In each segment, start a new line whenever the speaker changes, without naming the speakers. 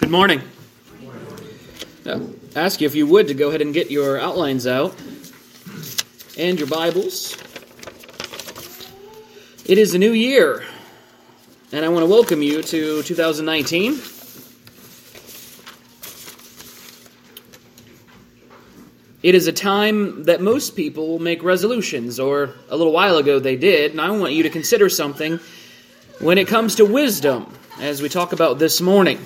Good morning. Ask you if you would to go ahead and get your outlines out and your Bibles. It is a new year, and I want to welcome you to 2019. It is a time that most people will make resolutions, or a little while ago they did, and I want you to consider something when it comes to wisdom, as we talk about this morning.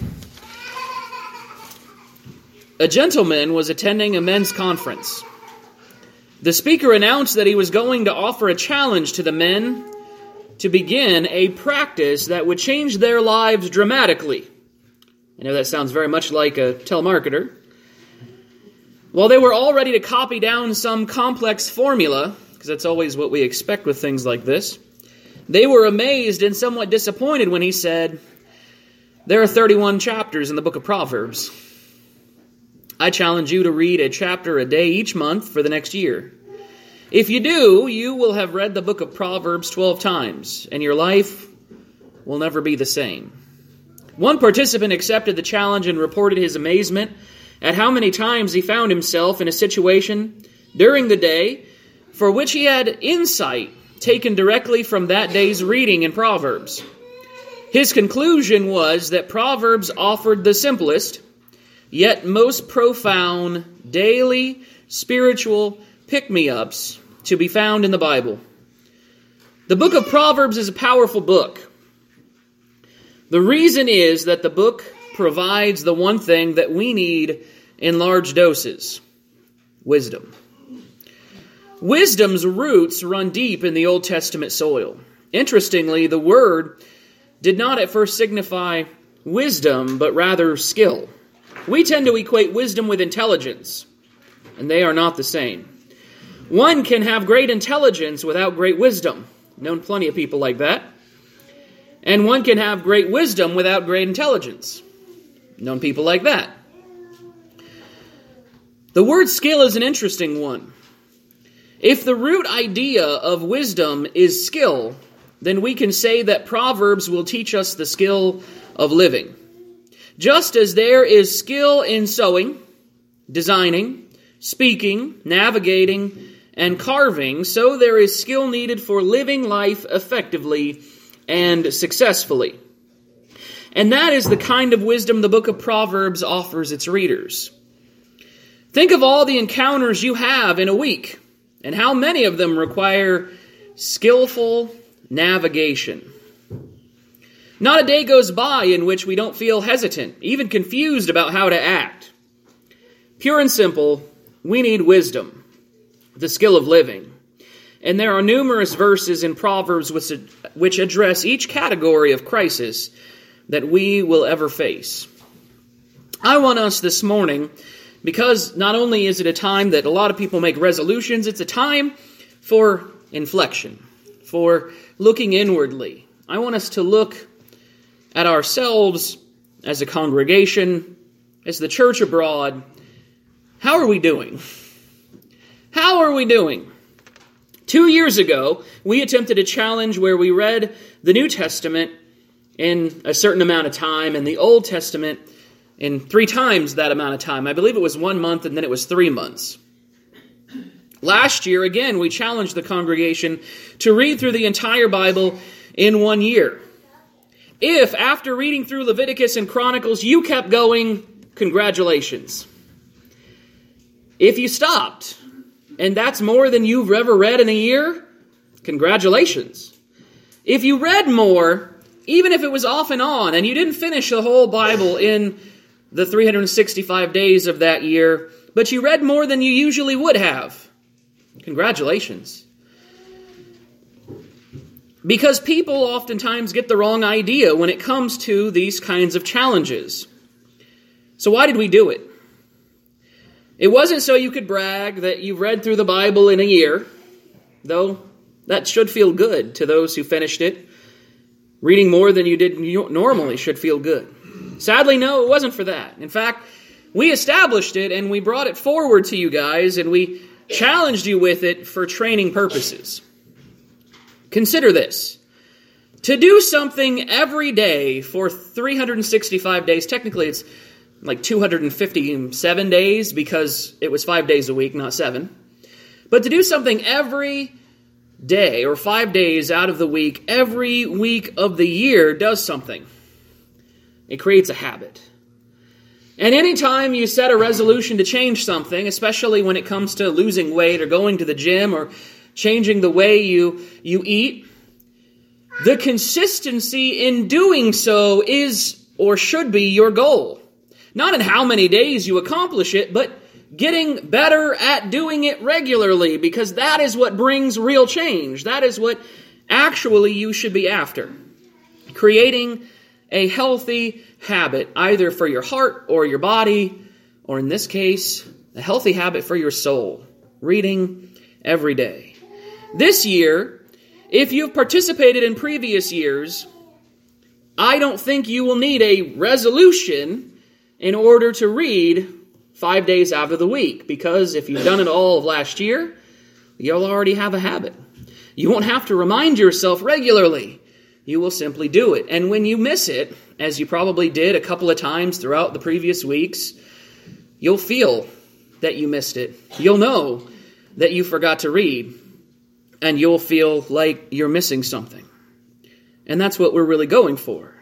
A gentleman was attending a men's conference. The speaker announced that he was going to offer a challenge to the men to begin a practice that would change their lives dramatically. I know that sounds very much like a telemarketer. While they were all ready to copy down some complex formula, because that's always what we expect with things like this, they were amazed and somewhat disappointed when he said, "There are 31 chapters in the book of Proverbs. I challenge you to read a chapter a day each month for the next year. If you do, you will have read the book of Proverbs 12 times, and your life will never be the same." One participant accepted the challenge and reported his amazement at how many times he found himself in a situation during the day for which he had insight taken directly from that day's reading in Proverbs. His conclusion was that Proverbs offered the simplest, yet most profound, daily, spiritual pick-me-ups to be found in the Bible. The book of Proverbs is a powerful book. The reason is that the book provides the one thing that we need in large doses: wisdom. Wisdom's roots run deep in the Old Testament soil. Interestingly, the word did not at first signify wisdom, but rather skill. We tend to equate wisdom with intelligence, and they are not the same. One can have great intelligence without great wisdom. Known plenty of people like that. And one can have great wisdom without great intelligence. Known people like that. The word skill is an interesting one. If the root idea of wisdom is skill, then we can say that Proverbs will teach us the skill of living. Just as there is skill in sewing, designing, speaking, navigating, and carving, so there is skill needed for living life effectively and successfully. And that is the kind of wisdom the book of Proverbs offers its readers. Think of all the encounters you have in a week, and how many of them require skillful navigation. Not a day goes by in which we don't feel hesitant, even confused about how to act. Pure and simple, we need wisdom, the skill of living. And there are numerous verses in Proverbs which address each category of crisis that we will ever face. I want us this morning, because not only is it a time that a lot of people make resolutions, it's a time for inflection, for looking inwardly. I want us to look at ourselves as a congregation, as the church abroad. How are we doing? How are we doing? 2 years ago, we attempted a challenge where we read the New Testament in a certain amount of time and the Old Testament in 3 times that amount of time. I believe it was 1 month and then it was 3 months. Last year, again, we challenged the congregation to read through the entire Bible in 1 year. If, after reading through Leviticus and Chronicles, you kept going, congratulations. If you stopped, and that's more than you've ever read in a year, congratulations. If you read more, even if it was off and on, and you didn't finish the whole Bible in the 365 days of that year, but you read more than you usually would have, congratulations. Because people oftentimes get the wrong idea when it comes to these kinds of challenges. So why did we do it? It wasn't so you could brag that you've read through the Bible in a year, though that should feel good to those who finished it. Reading more than you did normally should feel good. Sadly, no, it wasn't for that. In fact, we established it and we brought it forward to you guys and we challenged you with it for training purposes. Consider this. To do something every day for 365 days, technically it's like 257 days because it was 5 days a week, not 7. But to do something every day or 5 days out of the week, every week of the year does something. It creates a habit. And anytime you set a resolution to change something, especially when it comes to losing weight or going to the gym or changing the way you eat, the consistency in doing so is or should be your goal. Not in how many days you accomplish it, but getting better at doing it regularly, because that is what brings real change. That is what actually you should be after. Creating a healthy habit, either for your heart or your body, or in this case, a healthy habit for your soul. Reading every day. This year, if you've participated in previous years, I don't think you will need a resolution in order to read 5 days out of the week, because if you've done it all of last year, you'll already have a habit. You won't have to remind yourself regularly. You will simply do it. And when you miss it, as you probably did a couple of times throughout the previous weeks, you'll feel that you missed it. You'll know that you forgot to read, and you'll feel like you're missing something. And that's what we're really going for.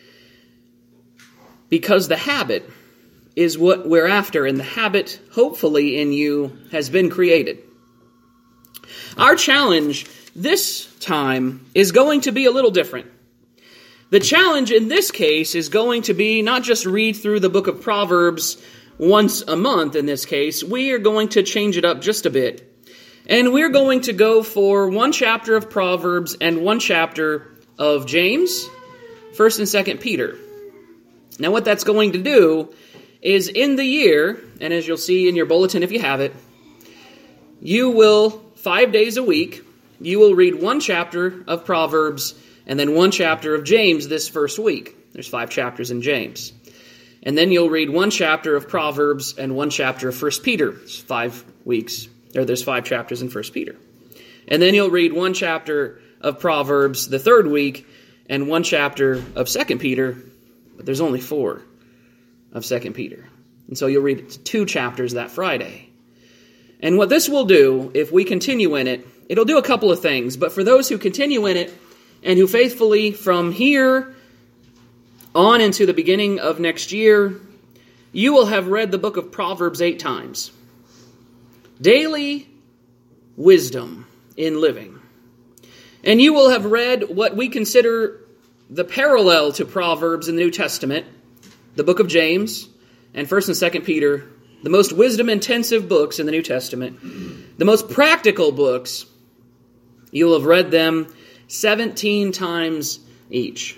Because the habit is what we're after, and the habit, hopefully, in you has been created. Our challenge this time is going to be a little different. The challenge in this case is going to be not just read through the book of Proverbs once a month in this case. We are going to change it up just a bit. And we're going to go for one chapter of Proverbs and one chapter of James, 1st and 2nd Peter. Now what that's going to do is in the year, and as you'll see in your bulletin if you have it, you will, 5 days a week, you will read one chapter of Proverbs and then one chapter of James this first week. There's 5 chapters in James. And then you'll read one chapter of Proverbs and one chapter of 1 Peter. It's 5 weeks, or there's 5 chapters in 1 Peter. And then you'll read one chapter of Proverbs the third week and one chapter of 2 Peter, but there's only 4 of 2 Peter. And so you'll read 2 chapters that Friday. And what this will do, if we continue in it, it'll do a couple of things. But for those who continue in it and who faithfully from here on into the beginning of next year, you will have read the book of Proverbs 8 times. Daily wisdom in living. And you will have read what we consider the parallel to Proverbs in the New Testament, the book of James, and 1st and 2nd Peter, the most wisdom-intensive books in the New Testament, the most practical books. You will have read them 17 times each.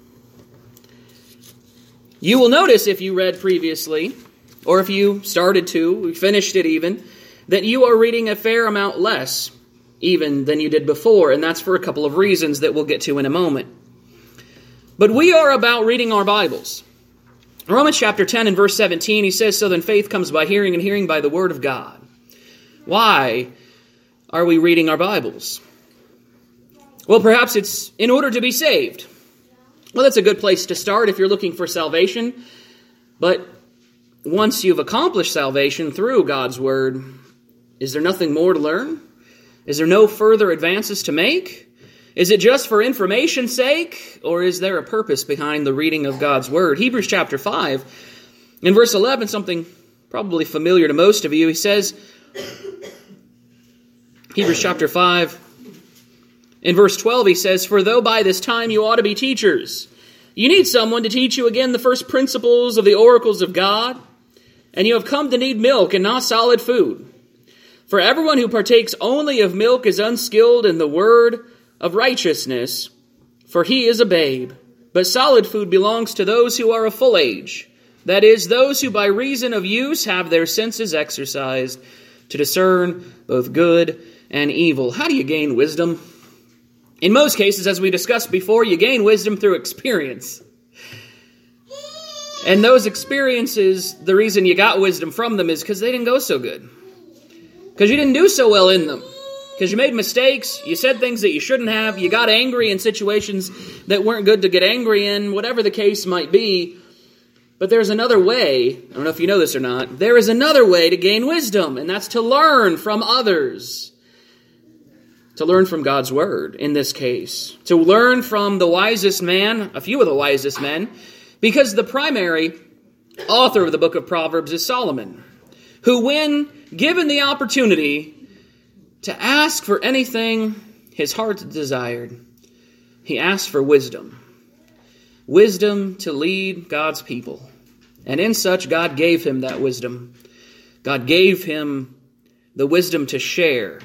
You will notice if you read previously, or if you started to, finished it even, that you are reading a fair amount less even than you did before, and that's for a couple of reasons that we'll get to in a moment. But we are about reading our Bibles. Romans chapter 10 and verse 17, he says, "So then faith comes by hearing, and hearing by the word of God." Why are we reading our Bibles? Well, perhaps it's in order to be saved. Well, that's a good place to start if you're looking for salvation. But once you've accomplished salvation through God's word, is there nothing more to learn? Is there no further advances to make? Is it just for information's sake, or is there a purpose behind the reading of God's word? Hebrews chapter 5, in verse 11, something probably familiar to most of you, he says, Hebrews chapter 5, in verse 12, he says, "For though by this time you ought to be teachers, you need someone to teach you again the first principles of the oracles of God, and you have come to need milk and not solid food. For everyone who partakes only of milk is unskilled in the word of righteousness, for he is a babe. But solid food belongs to those who are of full age, that is, those who by reason of use have their senses exercised to discern both good and evil." How do you gain wisdom? In most cases, as we discussed before, you gain wisdom through experience. And those experiences, the reason you got wisdom from them is because they didn't go so good. Because you didn't do so well in them. Because you made mistakes, you said things that you shouldn't have, you got angry in situations that weren't good to get angry in, whatever the case might be. But there's another way. I don't know if you know this or not. There is another way to gain wisdom, and that's to learn from others. To learn from God's word, in this case. To learn from the wisest man, a few of the wisest men, because the primary author of the book of Proverbs is Solomon, who, when given the opportunity to ask for anything his heart desired, he asked for wisdom. Wisdom to lead God's people. And in such, God gave him that wisdom. God gave him the wisdom to share.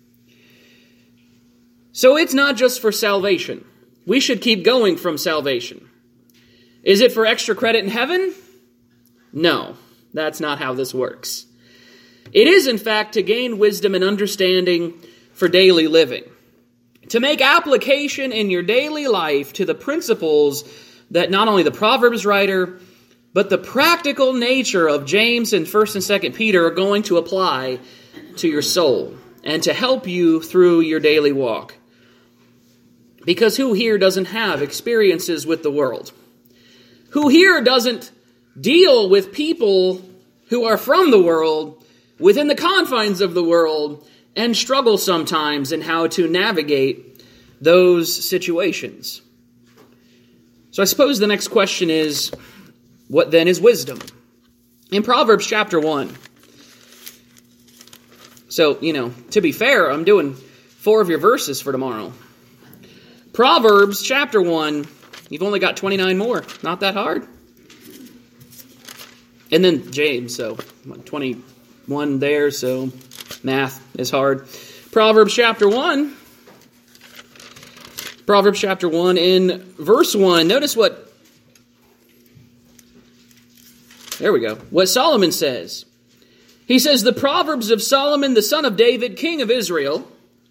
So it's not just for salvation. We should keep going from salvation. Is it for extra credit in heaven? No, that's not how this works. It is, in fact, to gain wisdom and understanding for daily living. To make application in your daily life to the principles that not only the Proverbs writer, but the practical nature of James and 1st and 2nd Peter are going to apply to your soul and to help you through your daily walk. Because who here doesn't have experiences with the world? Who here doesn't deal with people who are from the world, within the confines of the world, and struggle sometimes in how to navigate those situations? So I suppose the next question is, what then is wisdom? In Proverbs chapter 1. So, to be fair, I'm doing 4 of your verses for tomorrow. Proverbs chapter 1, you've only got 29 more. Not that hard. And then James, so 21 there, so math is hard. Proverbs chapter 1. Proverbs chapter 1 in verse 1. Notice there we go. What Solomon says. He says, the Proverbs of Solomon, the son of David, king of Israel,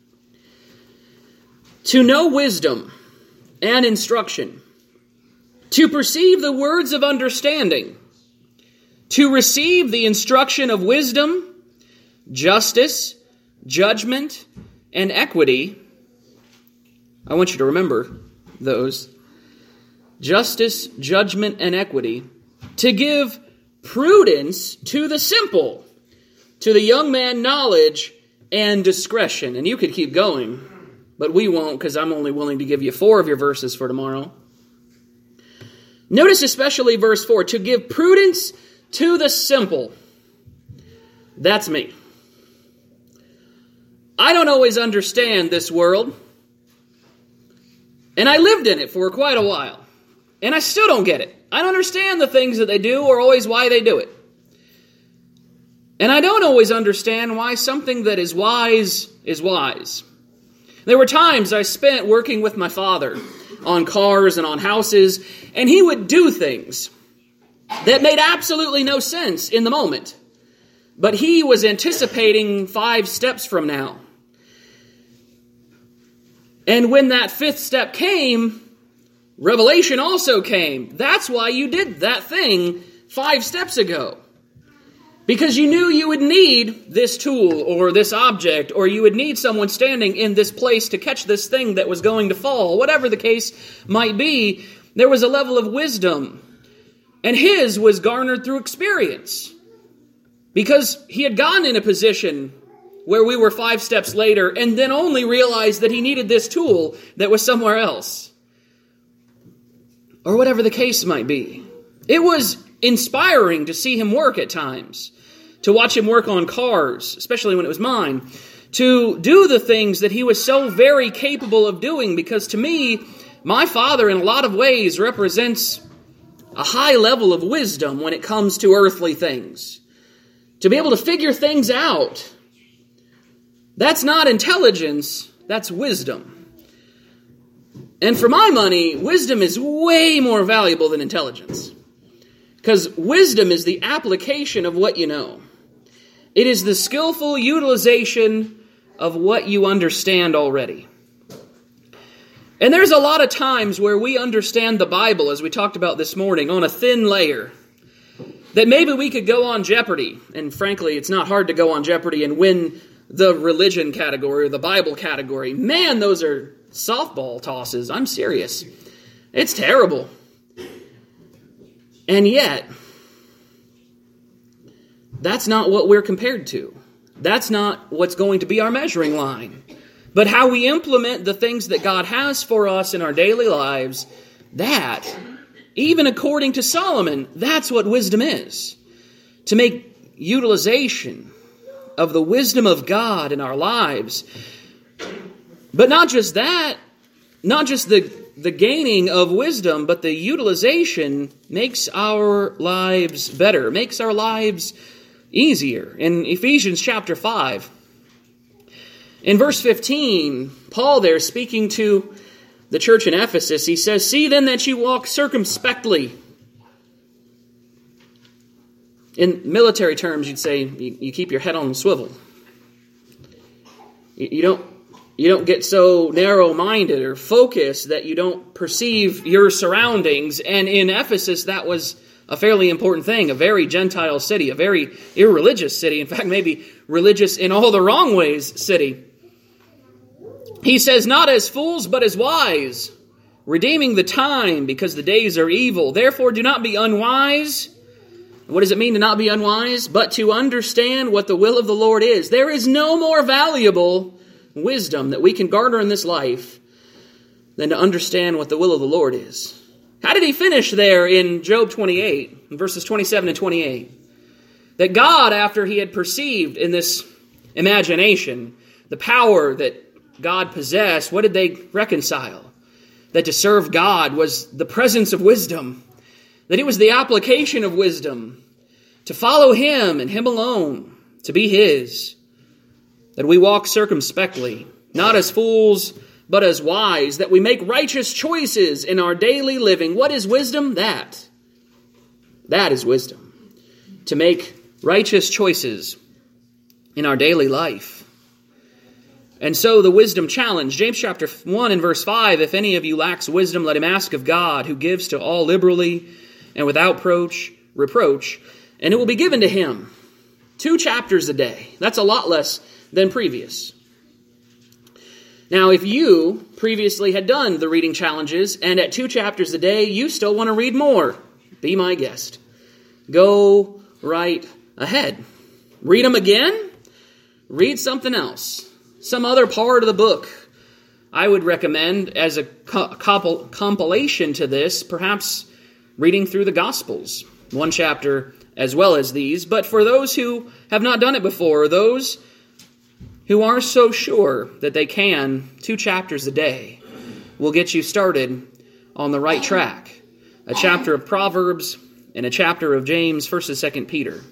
to know wisdom and instruction, to perceive the words of understanding, to receive the instruction of wisdom, justice, judgment, and equity. I want you to remember those. Justice, judgment, and equity. To give prudence to the simple, to the young man knowledge and discretion. And you could keep going, but we won't, because I'm only willing to give you 4 of your verses for tomorrow. Notice especially verse 4, to give prudence to the simple. That's me. I don't always understand this world. And I lived in it for quite a while. And I still don't get it. I don't understand the things that they do or always why they do it. And I don't always understand why something that is wise is wise. There were times I spent working with my father on cars and on houses, and he would do things that made absolutely no sense in the moment. But he was anticipating 5 steps from now. And when that 5th step came, revelation also came. That's why you did that thing 5 steps ago. Because you knew you would need this tool or this object, or you would need someone standing in this place to catch this thing that was going to fall. Whatever the case might be, there was a level of wisdom. And his was garnered through experience. Because he had gotten in a position where we were 5 steps later and then only realized that he needed this tool that was somewhere else. Or whatever the case might be. It was inspiring to see him work at times. To watch him work on cars, especially when it was mine. To do the things that he was so very capable of doing. Because to me, my father in a lot of ways represents a high level of wisdom when it comes to earthly things. To be able to figure things out. That's not intelligence, that's wisdom. And for my money, wisdom is way more valuable than intelligence. Because wisdom is the application of what you know. It is the skillful utilization of what you understand already. And there's a lot of times where we understand the Bible, as we talked about this morning, on a thin layer. That maybe we could go on Jeopardy. And frankly, it's not hard to go on Jeopardy and win the religion category or the Bible category. Man, those are softball tosses. I'm serious. It's terrible. And yet, that's not what we're compared to. That's not what's going to be our measuring line. But how we implement the things that God has for us in our daily lives, that, even according to Solomon, that's what wisdom is. To make utilization of the wisdom of God in our lives. But not just that, not just the gaining of wisdom, but the utilization makes our lives better, makes our lives easier. In Ephesians chapter 5, in verse 15, Paul there speaking to the church in Ephesus, he says, "See then that you walk circumspectly." In military terms, you'd say you keep your head on a swivel. You don't get so narrow-minded or focused that you don't perceive your surroundings. And in Ephesus, that was a fairly important thing. A very Gentile city, a very irreligious city. In fact, maybe religious in all the wrong ways city. He says, "Not as fools, but as wise, redeeming the time, because the days are evil. Therefore, do not be unwise." What does it mean to not be unwise? But to understand what the will of the Lord is. There is no more valuable wisdom that we can garner in this life than to understand what the will of the Lord is. How did he finish there in Job 28, verses 27 and 28? That God, after he had perceived in this imagination the power that God possessed, what did they reconcile? That to serve God was the presence of wisdom. That it was the application of wisdom. To follow him and him alone. To be his. That we walk circumspectly. Not as fools, but as wise. That we make righteous choices in our daily living. What is wisdom? That is wisdom. To make righteous choices in our daily life. And so the wisdom challenge, James chapter 1 and verse 5, "If any of you lacks wisdom, let him ask of God, who gives to all liberally and without reproach, and it will be given to him." 2 chapters a day. That's a lot less than previous. Now, if you previously had done the reading challenges, and at 2 chapters a day, you still want to read more, be my guest. Go right ahead. Read them again. Read something else. Some other part of the book. I would recommend, as a compilation to this, perhaps reading through the Gospels, 1 chapter as well as these. But for those who have not done it before, those who are so sure that they can, 2 chapters a day will get you started on the right track. A chapter of Proverbs and a chapter of James, 1st and 2nd Peter.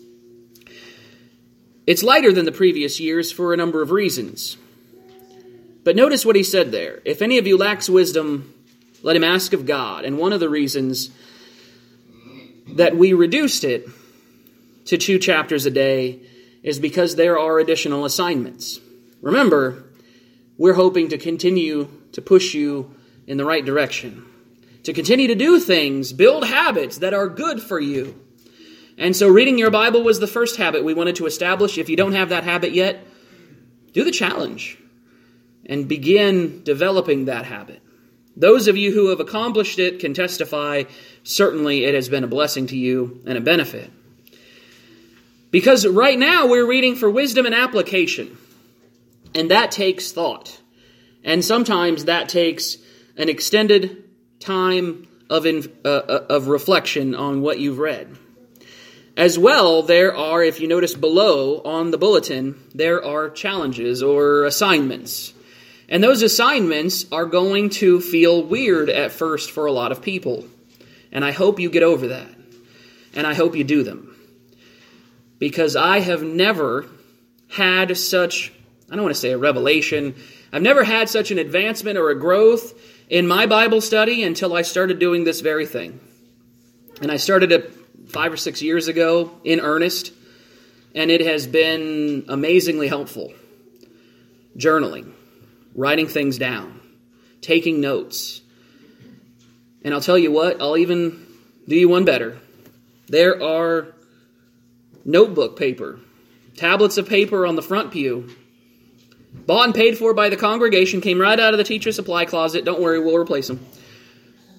It's lighter than the previous years for a number of reasons. But notice what he said there. "If any of you lacks wisdom, let him ask of God." And one of the reasons that we reduced it to 2 chapters a day is because there are additional assignments. Remember, we're hoping to continue to push you in the right direction. To continue to do things, build habits that are good for you. And so reading your Bible was the first habit we wanted to establish. If you don't have that habit yet, do the challenge and begin developing that habit. Those of you who have accomplished it can testify, certainly it has been a blessing to you and a benefit. Because right now we're reading for wisdom and application. And that takes thought. And sometimes that takes an extended time of reflection on what you've read. As well, there are, if you notice below on the bulletin, there are challenges or assignments. And those assignments are going to feel weird at first for a lot of people. And I hope you get over that. And I hope you do them. Because I have never had such, I don't want to say a revelation, I've never had such an advancement or a growth in my Bible study until I started doing this very thing. And I started it 5 or 6 years ago in earnest, and it has been amazingly helpful. Journaling, writing things down, taking notes. And I'll tell you what, I'll even do you one better. There are notebook paper, tablets of paper on the front pew, bought and paid for by the congregation, came right out of the teacher supply closet. Don't worry, we'll replace them.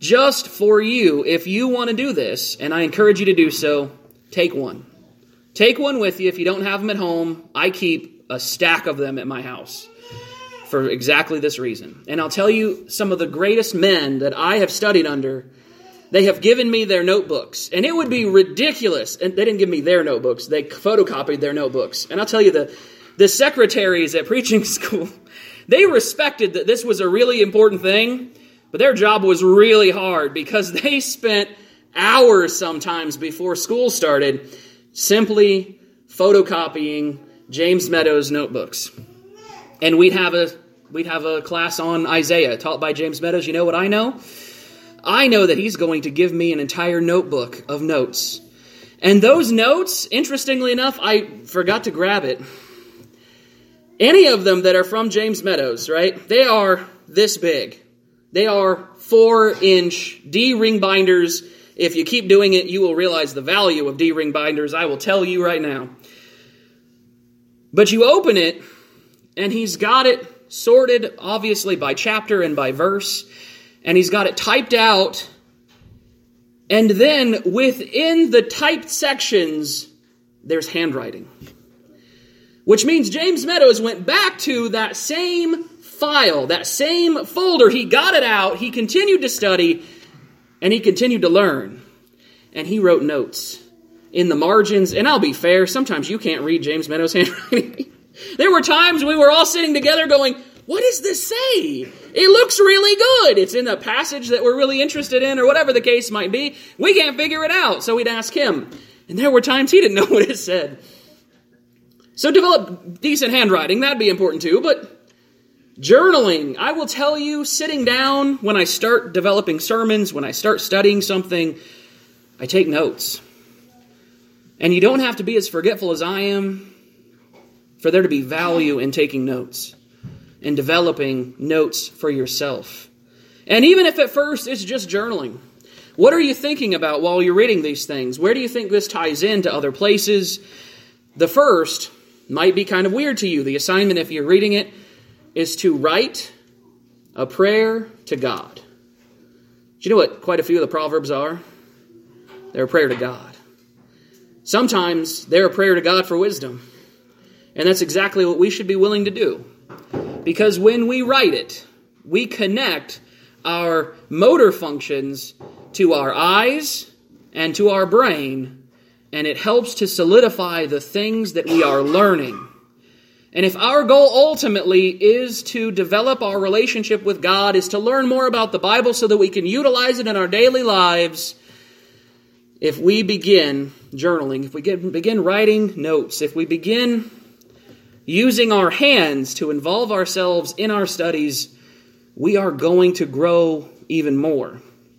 just for you, if you want to do this, and I encourage you to do so, take one. Take one with you. If you don't have them at home, I keep a stack of them at my house for exactly this reason. And I'll tell you, some of the greatest men that I have studied under, they have given me their notebooks. And it would be ridiculous. And they didn't give me their notebooks. They photocopied their notebooks. And I'll tell you, the secretaries at preaching school, they respected that this was a really important thing, but their job was really hard because they spent hours sometimes before school started simply photocopying James Meadows' notebooks. And we'd have a class on Isaiah taught by James Meadows. You know what I know? I know that he's going to give me an entire notebook of notes. And those notes, interestingly enough, I forgot to grab it. Any of them that are from James Meadows, right? They are this big. They are 4-inch D-ring binders. If you keep doing it, you will realize the value of D-ring binders. I will tell you right now. But you open it, and he's got it sorted, obviously, by chapter and by verse. And he's got it typed out. And then within the typed sections, there's handwriting. Which means James Meadows went back to that same file, that same folder. He got it out, he continued to study, and he continued to learn. And he wrote notes in the margins. And I'll be fair, sometimes you can't read James Meadows' handwriting. There were times we were all sitting together going, what does this say? It looks really good. It's in a passage that we're really interested in, or whatever the case might be. We can't figure it out, so we'd ask him. And there were times he didn't know what it said. So develop decent handwriting, that'd be important too, but journaling, I will tell you, sitting down when I start developing sermons, when I start studying something, I take notes. And you don't have to be as forgetful as I am for there to be value in taking notes and developing notes for yourself. And even if at first it's just journaling, what are you thinking about while you're reading these things? Where do you think this ties into other places? The first might be kind of weird to you. The assignment, if you're reading it, is to write a prayer to God. Do you know what quite a few of the Proverbs are? They're a prayer to God. Sometimes they're a prayer to God for wisdom. And that's exactly what we should be willing to do. Because when we write it, we connect our motor functions to our eyes and to our brain, and it helps to solidify the things that we are learning. And if our goal ultimately is to develop our relationship with God, is to learn more about the Bible so that we can utilize it in our daily lives, if we begin journaling, if we begin writing notes, if we begin using our hands to involve ourselves in our studies, we are going to grow even more.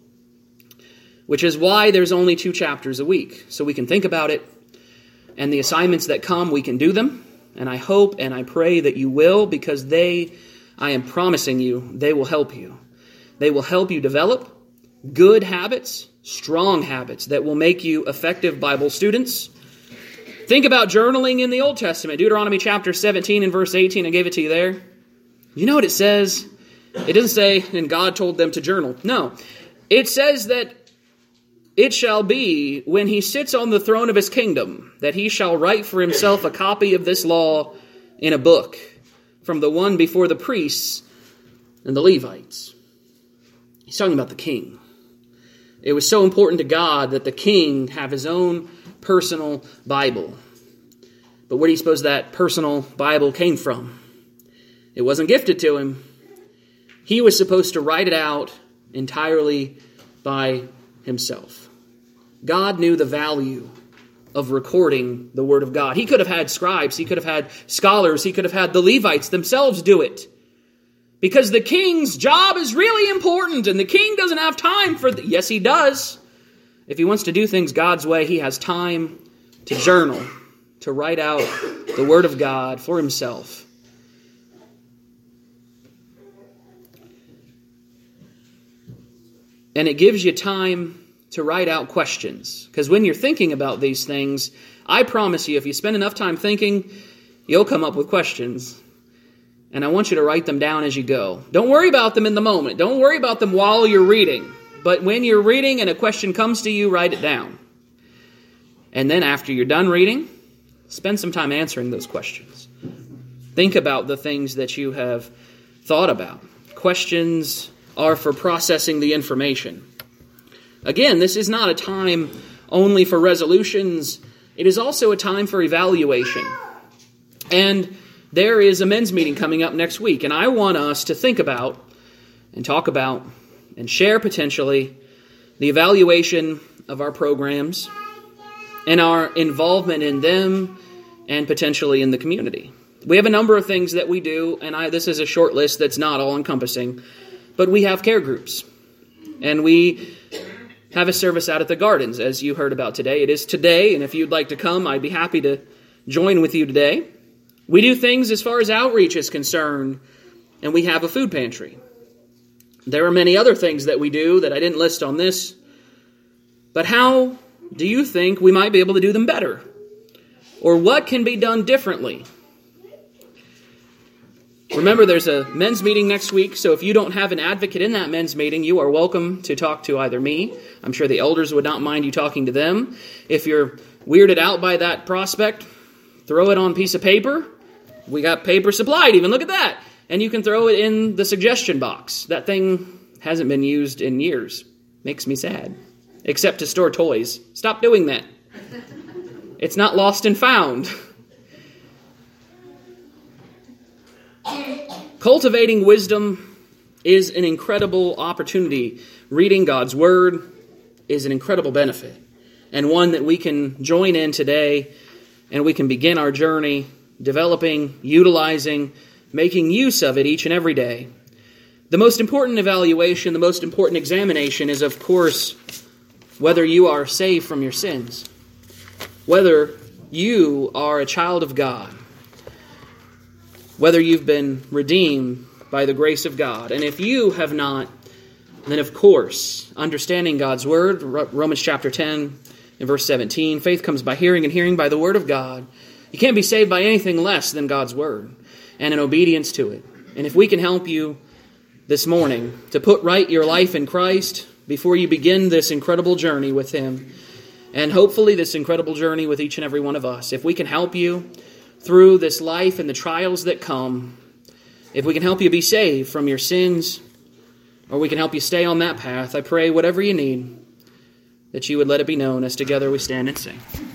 Which is why there's only 2 chapters a week. So we can think about it, and the assignments that come, we can do them. And I hope and I pray that you will, because I am promising you, they will help you. They will help you develop good habits, strong habits that will make you effective Bible students. Think about journaling in the Old Testament. Deuteronomy chapter 17 and verse 18. I gave it to you there. You know what it says? It doesn't say, and God told them to journal. No. It says that it shall be when he sits on the throne of his kingdom that he shall write for himself a copy of this law in a book from the one before the priests and the Levites. He's talking about the king. It was so important to God that the king have his own personal Bible. But where do you suppose that personal Bible came from? It wasn't gifted to him. He was supposed to write it out entirely by himself. God knew the value of recording the Word of God. He could have had scribes, he could have had scholars, he could have had the Levites themselves do it. Because the king's job is really important, and the king doesn't have time for yes, he does. If he wants to do things God's way, he has time to journal, to write out the Word of God for himself. And it gives you time to write out questions. Because when you're thinking about these things, I promise you, if you spend enough time thinking, you'll come up with questions. And I want you to write them down as you go. Don't worry about them in the moment. Don't worry about them while you're reading. But when you're reading and a question comes to you, write it down. And then after you're done reading, spend some time answering those questions. Think about the things that you have thought about. Questions are for processing the information. Again, this is not a time only for resolutions. It is also a time for evaluation. And there is a men's meeting coming up next week, and I want us to think about and talk about and share potentially the evaluation of our programs and our involvement in them and potentially in the community. We have a number of things that we do, and this is a short list that's not all-encompassing, but we have care groups, and we have a service out at the Gardens, as you heard about today. It is today, and if you'd like to come, I'd be happy to join with you today. We do things as far as outreach is concerned, and we have a food pantry. There are many other things that we do that I didn't list on this, but how do you think we might be able to do them better? Or what can be done differently? Remember, there's a men's meeting next week, so if you don't have an advocate in that men's meeting, you are welcome to talk to either me. I'm sure the elders would not mind you talking to them. If you're weirded out by that prospect, throw it on a piece of paper. We got paper supplied even, look at that. And you can throw it in the suggestion box. That thing hasn't been used in years. Makes me sad. Except to store toys. Stop doing that. It's not lost and found. Cultivating wisdom is an incredible opportunity. Reading God's Word is an incredible benefit, and one that we can join in today, and we can begin our journey developing, utilizing, making use of it each and every day. The most important evaluation, the most important examination is, of course, whether you are saved from your sins, whether you are a child of God, whether you've been redeemed by the grace of God. And if you have not, then of course, understanding God's Word, Romans chapter 10 and verse 17, faith comes by hearing and hearing by the Word of God. You can't be saved by anything less than God's Word and in obedience to it. And if we can help you this morning to put right your life in Christ before you begin this incredible journey with Him, and hopefully this incredible journey with each and every one of us, if we can help you through this life and the trials that come, if we can help you be saved from your sins, or we can help you stay on that path, I pray whatever you need, that you would let it be known as together we stand and sing.